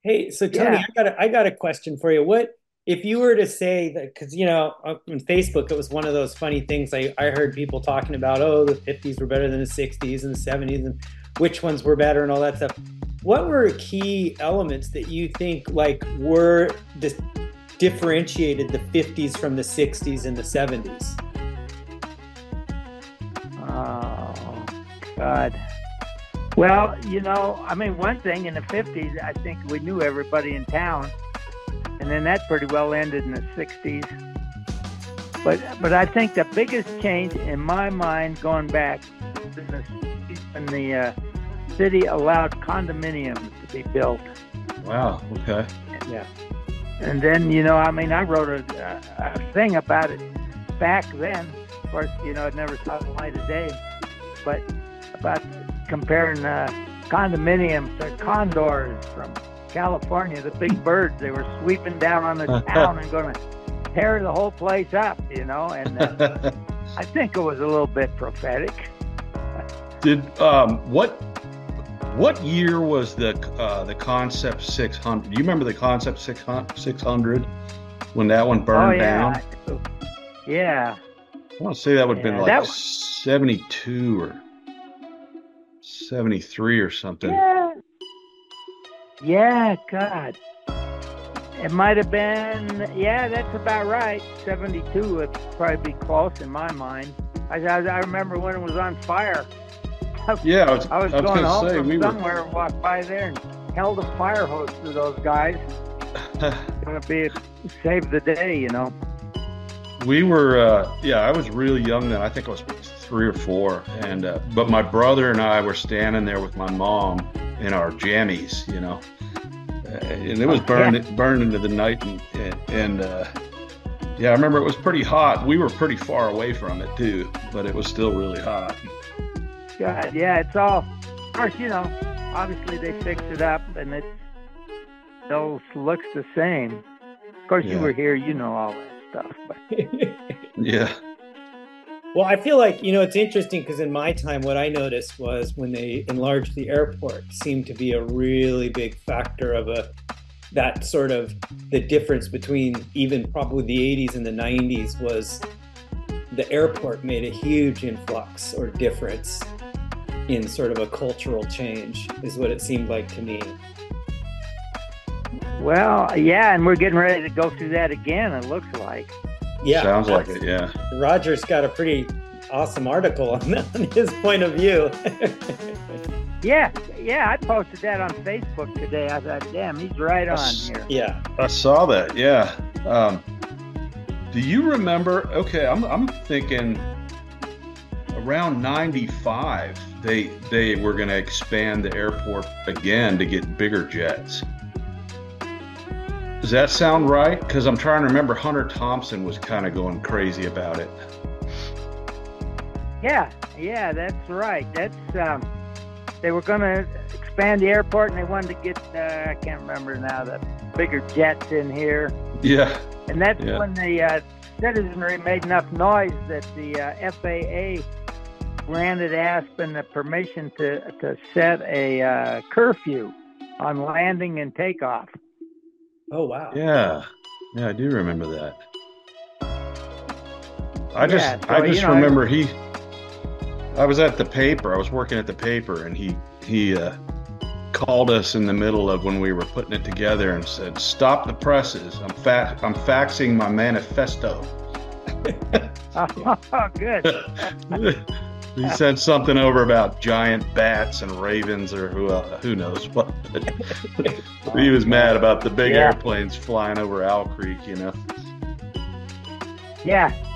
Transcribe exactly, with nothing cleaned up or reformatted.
Hey, so Tony, Yeah. I got a, I got a question for you. What if you were to say that, because you know, on Facebook, it was one of those funny things I, I heard people talking about, oh, the fifties were better than the sixties and the seventies and which ones were better and all that stuff. What were key elements that you think like were this differentiated the fifties from the sixties and the seventies? Oh, God. Well, you know, I mean, one thing in the fifties, I think we knew everybody in town, and then that pretty well ended in the sixties. But but I think the biggest change in my mind going back to the when the uh, city allowed condominiums to be built. Wow. Okay. Yeah. And then, you know, I mean, I wrote a, a, a thing about it back then. Of course, you know, it never saw the light of day, but about comparing uh, condominiums to condors from California, the big birds. They were sweeping down on the town and going to tear the whole place up, you know, and uh, I think it was a little bit prophetic. Did um what what year was the uh the Concept six hundred? Do you remember the Concept six hundred when that one burned Oh, yeah. down? Yeah. I want to say that would have been Yeah. like That, seventy-two or seventy-three or something. yeah. Yeah, God. It might have been, yeah, that's about right. seventy-two would probably be close in my mind. I, I, I remember when it was on fire. Yeah, I was, I was I was going gonna home say from we were somewhere and walked by there and held a fire hose to those guys. Gonna be save the day, you know. we were uh yeah, I was really young then. I think I was three or four, and uh, but my brother and I were standing there with my mom in our jammies, you know, uh, and it was Oh, yeah. burned burned into the night, and and, and uh, yeah, I remember it was pretty hot. We were pretty far away from it too, but it was still really hot. God, yeah, it's all. Of course, you know. Obviously, they fixed it up, and it still looks the same. Of course, you Yeah, were here, you know all that stuff. But yeah, Well, I feel like, you know, it's interesting because in my time, what I noticed was when they enlarged the airport seemed to be a really big factor of a that sort of the difference between even probably the eighties and the nineties was the airport made a huge influx or difference in sort of a cultural change is what it seemed like to me. well, yeah, and we're getting ready to go through that again. It looks like. Yeah, sounds like that's, it. Yeah, Roger's got a pretty awesome article on, on his point of view. Yeah, yeah, I posted that on Facebook today. I thought, damn, he's right on here. Yeah. I saw that. Yeah. Um, do you remember? Okay, I'm I'm thinking around ninety-five. They they were going to expand the airport again to get bigger jets. Does that sound right? Because I'm trying to remember. Hunter Thompson was kind of going crazy about it. Yeah, yeah, that's right. That's um, they were going to expand the airport, and they wanted to get uh, I can't remember now the bigger jets in here, Yeah. and that's Yeah. when the uh, citizenry made enough noise that the uh, F A A granted Aspen the permission to to set a uh, curfew on landing and takeoff. Oh, wow. Yeah. Yeah. I do remember that. I Yeah, just so I you just know, remember he. I was at the paper. I was working at the paper, and he he uh, called us in the middle of when we were putting it together and said, "Stop the presses. I'm fa- I'm faxing my manifesto." oh, good. He said something over about giant bats and ravens, or who uh, who knows what. He was mad about the big Yeah. airplanes flying over Owl Creek, you know. Yeah,